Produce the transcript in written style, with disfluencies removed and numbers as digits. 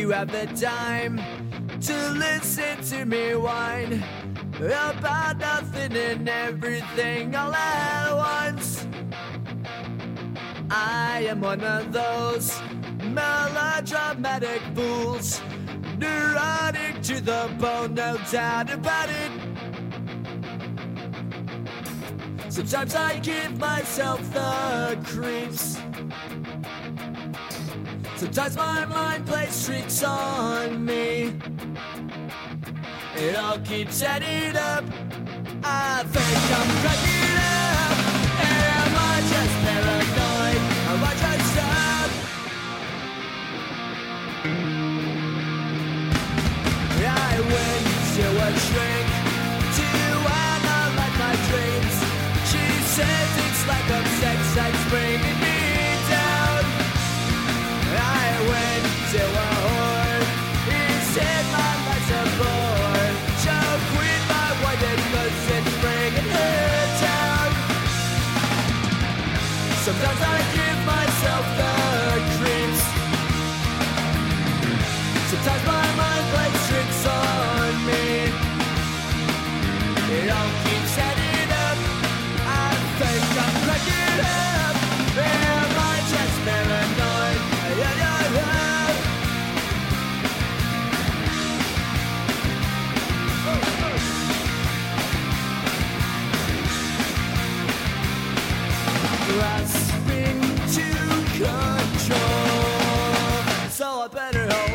you have the time to listen to me whine about nothing and everything all at once. I am one of those melodramatic fools, neurotic to the bone, no doubt about it. Sometimes I give myself the creeps. Sometimes my mind plays tricks on me. It all keeps adding up. I think I'm cracking up. Am I just paranoid? Am I just up? I went to a shrink to analyze my dreams. She says it's lack of sex that's bringing me down. I went to a whore. He said my life's a bore. Choke with my wife because it's bringing her down. Sometimes I give myself the creeps. Sometimes my mind plays tricks on me. It all keeps adding up. I think I'm cracking up. Am I just paranoid? Yeah, yeah, yeah. Grasping to control, so I better hold